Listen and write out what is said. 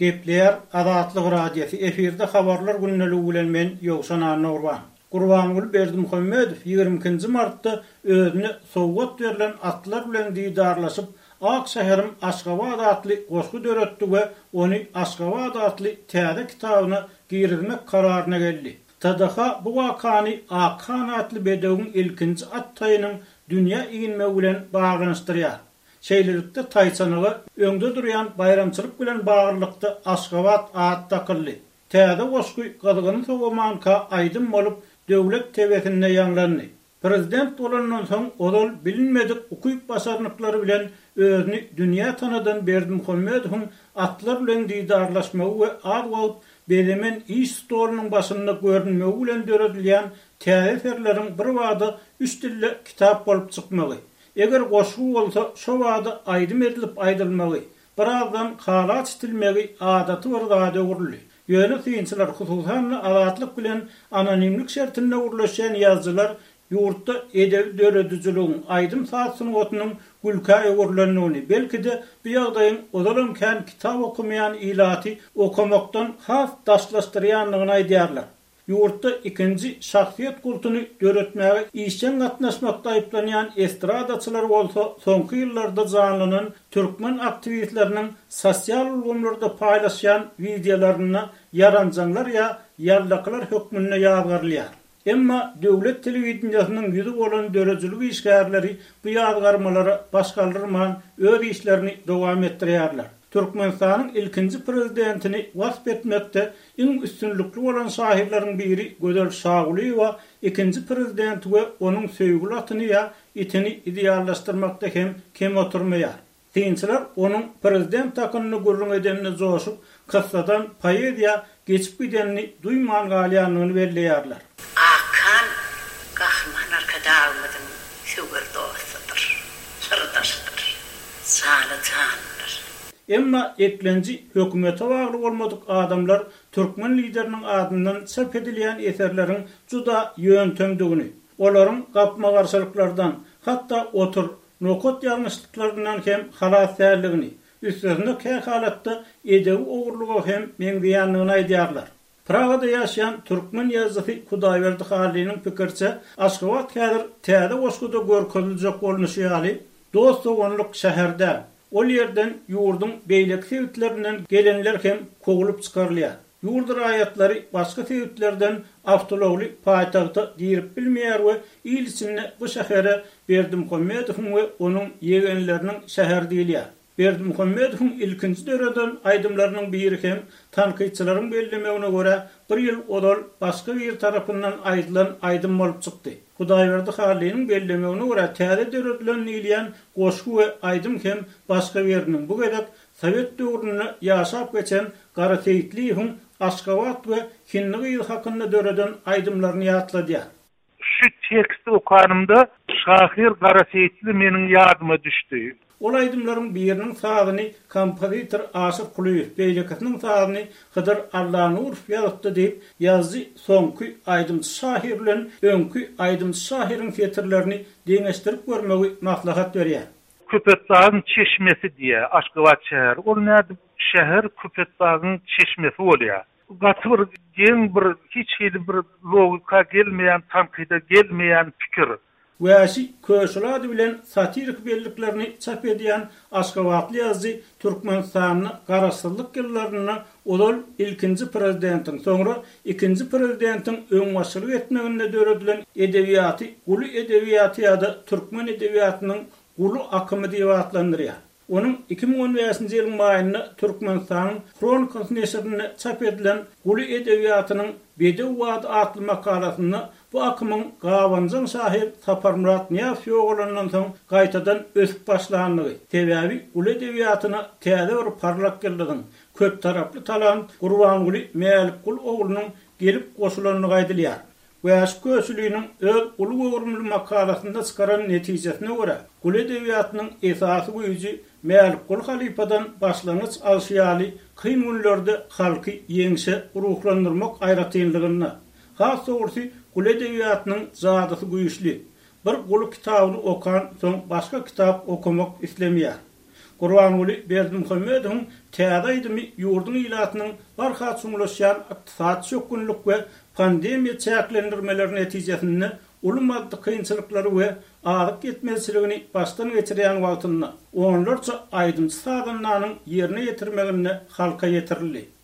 Gepleýär Azatlyk radiosu efirde habarlar günneligi bilen men Ýowşan Anurwan. Gurbangul Berdimuhammedow 22 martda özüne sowgat berilen atlar bilen diýdarlaşyp Ak şäherim Aşgabat adly goşgu döretdi we ony Aşgabat adly täze kitabyna girizmek kararyna geldi. Tadaha bu wakany Akan adly bedegiň ilkinji at taýynyň dünýä iňme bilen bagynyşdyrýar. Şeýlelikde taýsanygy öňde durýan bayramçylyk bilen bagyrlykda Aşgabat ad takyldy. Täze goşgu gadygyny sowamanka aýdym bolup döwlet tebetinde ýanglandy. Prezident bolandan soň olal bilinmedik ukyp basarnyklary bilen özüni dünýä tanadan Berdimuhammedowyň atlar bilen diýdarlaşmagy we ad bolup belemen iş stolunyň başynda görünmegi bilen döredilýän täze eserleriň bir wagty üç dilde kitap bolup çykmagy. Eger goşgu bolsa şo wagty aýdym edilip aýdylmagy, birazdan halat istilmegi adaty bir zada urly. Ýöne synçylar hususan azatlyk bilen anonimlik şertinde urlaşan ýazgylar ýurtda edeb döredijiligiň aýdym saatsynyň otunyň gülkäe urlanyny belki-de bu ýagdaýyň odalankan kitap okumayan ilaty okumakdan has daşlaşdyrýanlygyny aýdýarlar. Ýurtda ikinji şahsiýet kultuny döretmäge işçen gatnaşmakda aýplanýan estradaçylar bolsa soňky ýyllarda janlanan türkmen aktivistleriniň sosial ulgamlarda paýlaşýan videolaryna yaranjanlar ýa ýallaklar hökmünde ýazgarlýar. Emma döwlet telewizionynyň ýüzü bolan dörejilik işgärleri bu ýazgarmalary başgaldyrman öz işlerini dowam etdirýärler. Türkmenistanyň ilkinji prezidentini wasp etmekde iň üstünlikli bolan şahirleriň biri Gözel Şaguliýewa, ikinji prezident we onuň söýgüli atyny ýa itini ideallaşdyrmakda hem kem oturmaýar. Synçylar onuň prezident takyny gurrun edenini joşup, kyssadan poeziýa geçip gidenini duýman galýanlygyny belleýärler. Akan gahman arkadaşymyň söýgür dostudyr, sırdaşdyr, sanatandyr. Emma eklenji hökümete bagly bolmadyk adamlar türkmen lideriniň adyndan çap edilýän eserleriň juda ýöntemdigini, olaryň gapma garşylyklardan, hatda otur, nokot ýalňyşlyklaryndan hem halas däldigini, üstesinde käy halatda edebi ogurlugy hem meňdiýanlygyny aýdýarlar. Pragada ýaşaýan türkmen ýazgysy Hudaýberdi Haliliň pikirçe, Aşgabat häzir täze goşguda görkezljek bolnuşy ýaly dostogonlyk şäherde. Ol ýerden ýurdun beýlek sebäplerinden gelenler hem kogulup çykarylýar. Ýurt raýatlary başga sebäplerden awtolowly paýtagta girip bilmeýär we il içinde bu şähere Berdimuhammedowyň we onuň ýegenleriniň şäher diýilýär. Berdimuhammedowyň ilkinji döwreden aýdymlarynyň biri hem tanqytçylaryň bellemegine görä bir ýyl odal başga bir tarapyndan aýdylan aýdym bolup çykdy. Hudaýberdi Haliliň bellemegine görä täze döwredilen ýylýan goşgu we aýdym hem başga biriniň bu gedek Sowet döwrüne ýaşap geçen Gara Seyitliýewiň Aşgabat we Hinnigy hakynda döwreden aýdymlaryny ýatladýar. Şu teksti okanymda şahir Gara Seyitli meniň ýadyma düşdi. Ol aýdymlaryň biriniň sazyny kompozitor Aşyk Kuliýew, beýlekatynyň sazyny Hydyr Allanur ýazdy diýip ýazdy soňky aýdymçy şahir bilen öňkü aýdymçy şahiriň fetirlerini deňeşdirip görmegi maslahat berýär. Köpetdağın çeşmesi diye Aşgabat şäher. Ol näde şäher Köpetdağın çeşmesi bolýar. Gatyr geň bir hiç bir logika gelmeýän, tanqyda gelmeýän pikir. Wäşi köşüladi bilen satirik belliklerini çap edýän Aşgabatly ýazgy Türkmenistanyň garaşsyzlyk ýyllaryna olal ilkinji prezidentiň, soňra ikinji prezidentiň öňbaşçylyk etmeginde döwredilen edebiýaty, Guly edebiýaty ýa-da türkmen edebiýatynyň Guly akymy diýip atlandyrýar. Onun 2015-nji ýylyň maýynda Türkmenistanyň Kronikasy neşrinde çap edilen Guly edebiýatynyň Bedew wagt adly makalasyny bu akymyň gawanjyň şahir Saparmurat Niýazow oğlandan soň gaýtadan ösüp başlandygy. Sebäbi Guly edebiýatyna täze bir parlak geldiň. Köp taraply talant Gurbanguli Mälikul oğlunyň gelip goşulanyny gaýdylýar. Wäş köşülüğünün öz ulu öwrümli makalasynda çykaran netijesine görä Guly edebiýatynyň esasy güýji Mälikul halipadan başlanyç alşýaly kyn günlerde halky ýeňse ruhlandyrmak aýratynlygyny. Has soňsy Guly edebiýatynyň zadysy güýçli. Bir Guly kitabyny okan soň başga kitap okumak islemýär. Gurbanuly Berdimuhammedowyň täze-ýymy ýurdun ilatynyň barha suňlaşýan ykdysat çökünlük we pandemiýa çäklendirmeleri netijesinde ulumady kynçylyklary we agyp gitmezçiligini başdan geçirýän wagtynda onlarça aýdymçy saganlaryň ýerine ýetirmegine halka ýetirildi.